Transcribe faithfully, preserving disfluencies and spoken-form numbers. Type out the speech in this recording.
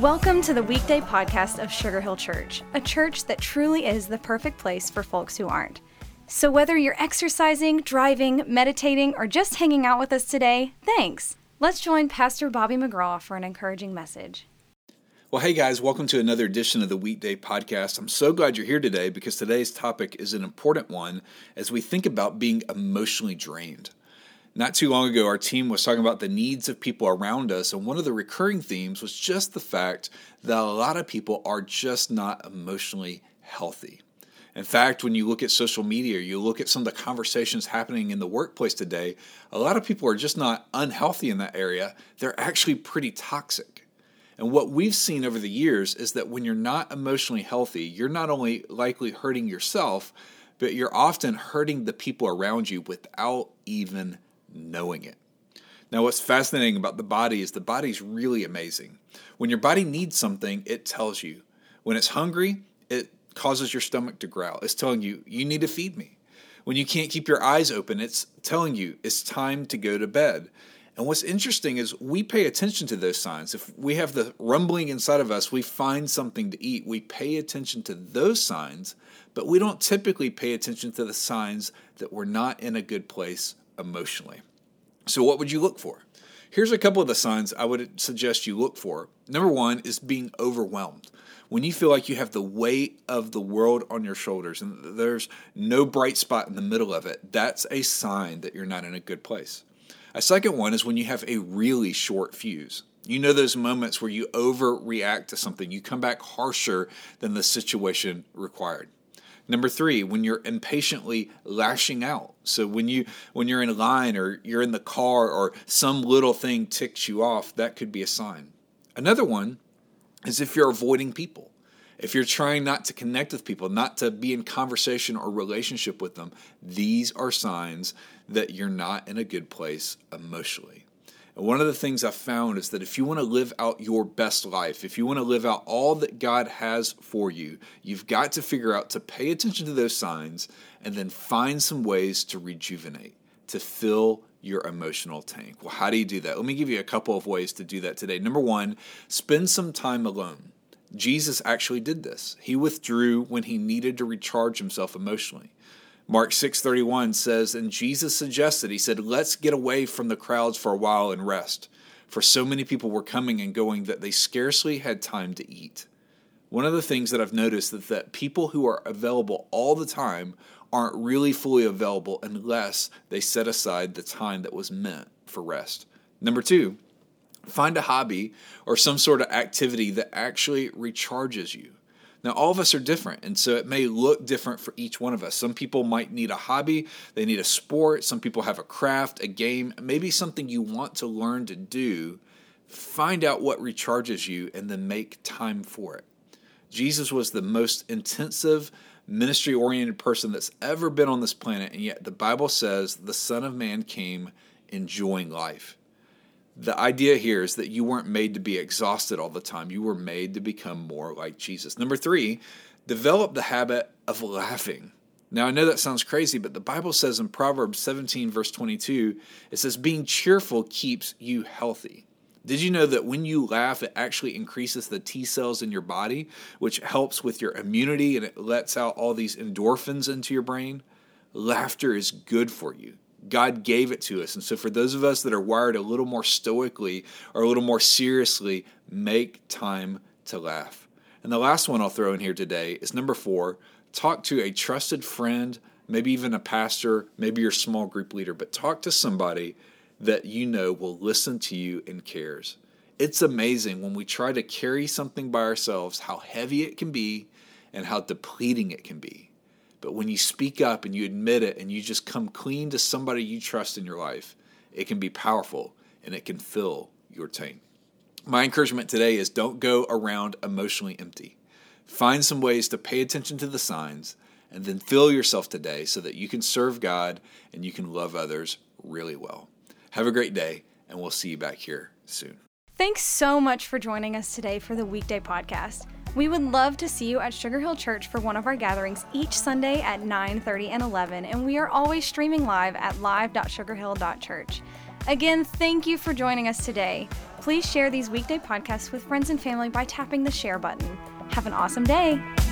Welcome to the weekday podcast of Sugar Hill Church, a church that truly is the perfect place for folks who aren't. So whether you're exercising, driving, meditating, or just hanging out with us today, thanks. Let's join Pastor Bobby McGraw for an encouraging message. Well, hey guys, welcome to another edition of the Weekday Podcast. I'm so glad you're here today because today's topic is an important one as we think about being emotionally drained. Not too long ago, our team was talking about the needs of people around us, and one of the recurring themes was just the fact that a lot of people are just not emotionally healthy. In fact, when you look at social media, you look at some of the conversations happening in the workplace today, a lot of people are just not unhealthy in that area. They're actually pretty toxic. And what we've seen over the years is that when you're not emotionally healthy, you're not only likely hurting yourself, but you're often hurting the people around you without even knowing it. Now, what's fascinating about the body is the body's really amazing. When your body needs something, it tells you. When it's hungry, it causes your stomach to growl. It's telling you, you need to feed me. When you can't keep your eyes open, it's telling you it's time to go to bed. And what's interesting is we pay attention to those signs. If we have the rumbling inside of us, we find something to eat. We pay attention to those signs, but we don't typically pay attention to the signs that we're not in a good place emotionally. So what would you look for? Here's a couple of the signs I would suggest you look for. Number one is being overwhelmed. When you feel like you have the weight of the world on your shoulders and there's no bright spot in the middle of it, that's a sign that you're not in a good place. A second one is when you have a really short fuse. You know those moments where you overreact to something. You come back harsher than the situation required. Number three, when you're impatiently lashing out. So when, you, when you're in line or you're in the car or some little thing ticks you off, that could be a sign. Another one is if you're avoiding people. If you're trying not to connect with people, not to be in conversation or relationship with them, these are signs that you're not in a good place emotionally. And one of the things I've found is that if you want to live out your best life, if you want to live out all that God has for you, you've got to figure out to pay attention to those signs and then find some ways to rejuvenate, to fill your emotional tank. Well, how do you do that? Let me give you a couple of ways to do that today. Number one, spend some time alone. Jesus actually did this. He withdrew when he needed to recharge himself emotionally. Mark six thirty-one says, and Jesus suggested, he said, let's get away from the crowds for a while and rest. For so many people were coming and going that they scarcely had time to eat. One of the things that I've noticed is that people who are available all the time aren't really fully available unless they set aside the time that was meant for rest. Number two, find a hobby or some sort of activity that actually recharges you. Now, all of us are different, and so it may look different for each one of us. Some people might need a hobby, they need a sport, some people have a craft, a game, maybe something you want to learn to do. Find out what recharges you and then make time for it. Jesus was the most intensive, ministry-oriented person that's ever been on this planet, and yet the Bible says the Son of Man came enjoying life. The idea here is that you weren't made to be exhausted all the time. You were made to become more like Jesus. Number three, develop the habit of laughing. Now, I know that sounds crazy, but the Bible says in Proverbs seventeen, verse twenty-two, it says, being cheerful keeps you healthy. Did you know that when you laugh, it actually increases the T cells in your body, which helps with your immunity and it lets out all these endorphins into your brain? Laughter is good for you. God gave it to us. And so for those of us that are wired a little more stoically or a little more seriously, make time to laugh. And the last one I'll throw in here today is number four, talk to a trusted friend, maybe even a pastor, maybe your small group leader, but talk to somebody that you know will listen to you and cares. It's amazing when we try to carry something by ourselves, how heavy it can be and how depleting it can be. But when you speak up and you admit it and you just come clean to somebody you trust in your life, it can be powerful and it can fill your tank. My encouragement today is don't go around emotionally empty. Find some ways to pay attention to the signs and then fill yourself today so that you can serve God and you can love others really well. Have a great day, and we'll see you back here soon. Thanks so much for joining us today for the Weekday Podcast. We would love to see you at Sugar Hill Church for one of our gatherings each Sunday at nine thirty and eleven, and we are always streaming live at live dot sugar hill dot church. Again, thank you for joining us today. Please share these weekday podcasts with friends and family by tapping the share button. Have an awesome day.